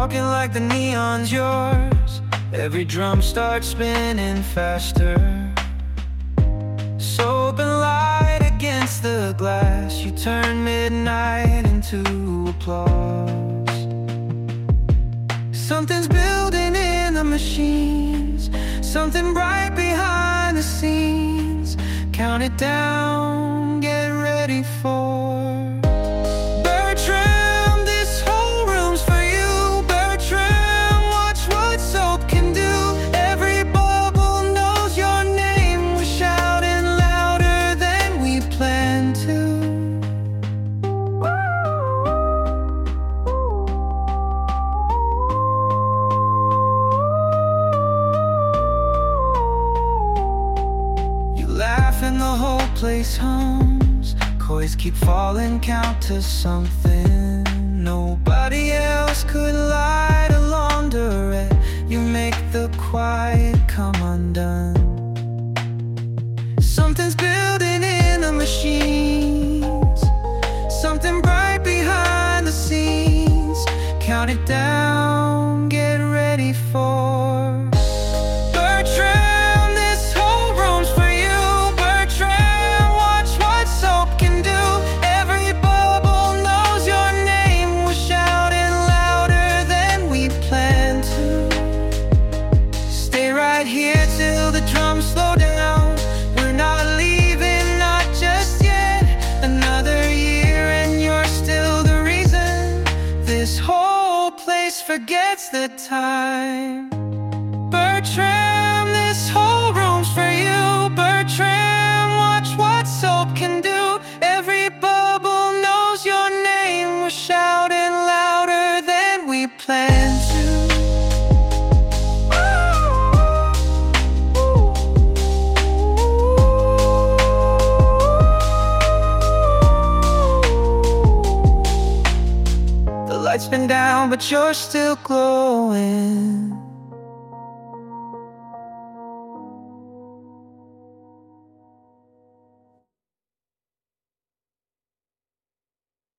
walking like the neon's yours. Every drum starts spinning faster. Soap and light against the glass, you turn midnight into applause. Something's building in the machines, something bright behind the scenes. Count it down, get ready for Bertram, this whole room's for you. Bertram, watch what soap can do. Every bubble knows your name. We're shouting louder than we planned to. You laugh and the whole place hums. Coins keep falling, count to something nobody else could light a laundrette. You make the quiet come undone. Something's building in the machines, something bright behind the scenes. Count it down, get ready for Bertram, this whole room's for you. Bertram, watch what soap can do. Every bubble knows your name. We're shouting louder than we planned to. Stay right here till the drums slow down. We're not leaving, not just yet. Another year and you're still the reason this whole place forgets the time. Bertram, this whole room's for you. Bertram, watch what soap can do. Every bubble knows your name. We're shouting louder than we planned to. The lights been down, but you're still glowing.